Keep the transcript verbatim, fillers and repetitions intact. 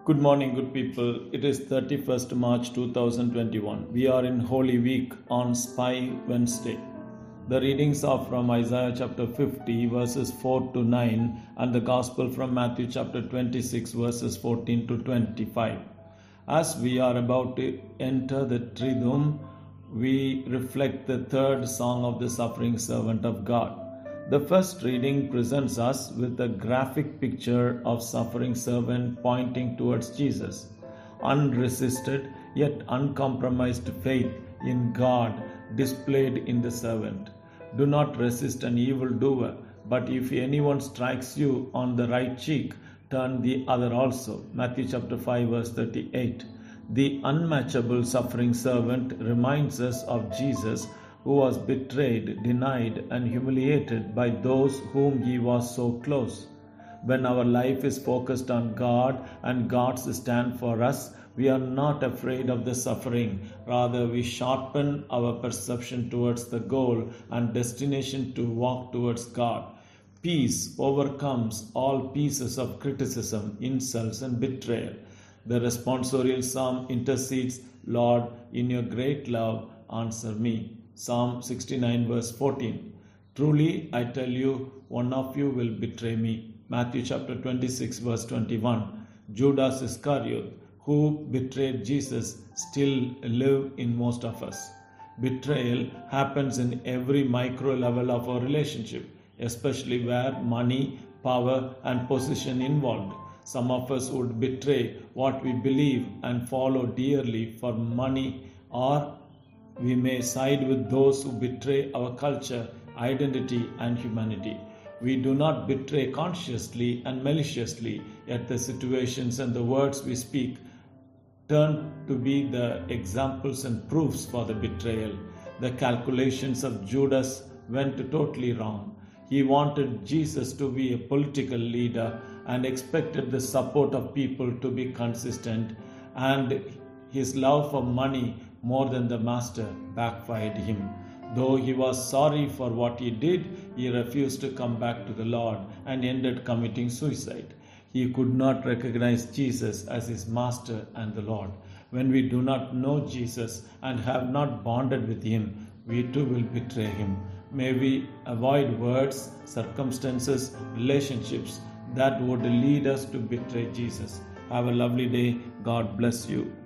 Good morning, good people. It is thirty-first March two thousand twenty-one. We are in Holy Week on Spy Wednesday. The readings are from Isaiah chapter fifty, verses four to nine, and the Gospel from Matthew chapter twenty-six, verses fourteen to twenty-five. As we are about to enter the Triduum, we reflect the third song of the suffering servant of God. The first reading presents us with a graphic picture of suffering servant pointing towards Jesus. Unresisted yet uncompromised faith in God displayed in the servant. Do not resist an evildoer, but if anyone strikes you on the right cheek, turn the other also. Matthew chapter five, verse thirty-eight. The unmatchable suffering servant reminds us of Jesus, who was betrayed, denied, and humiliated by those whom he was so close. When our life is focused on God and God's stand for us, we are not afraid of the suffering. Rather, we sharpen our perception towards the goal and destination to walk towards God. Peace overcomes all pieces of criticism, insults, and betrayal. The responsorial psalm intercedes, Lord, in your great love, answer me. Psalm sixty-nine, verse fourteen. Truly, I tell you, one of you will betray me. Matthew chapter twenty-six, verse twenty-one. Judas Iscariot, who betrayed Jesus, still live in most of us. Betrayal happens in every micro level of our relationship, especially where money, power, and position involved. Some of us would betray what we believe and follow dearly for money, or we may side with those who betray our culture, identity, and humanity. We do not betray consciously and maliciously, yet the situations and the words we speak turn to be the examples and proofs for the betrayal. The calculations of Judas went totally wrong. He wanted Jesus to be a political leader and expected the support of people to be consistent, and his love for money more than the master backfired him. Though he was sorry for what he did, he refused to come back to the Lord and ended committing suicide. He could not recognize Jesus as his master and the Lord. When we do not know Jesus and have not bonded with him, we too will betray him. May we avoid words, circumstances, relationships that would lead us to betray Jesus. Have a lovely day. God bless you.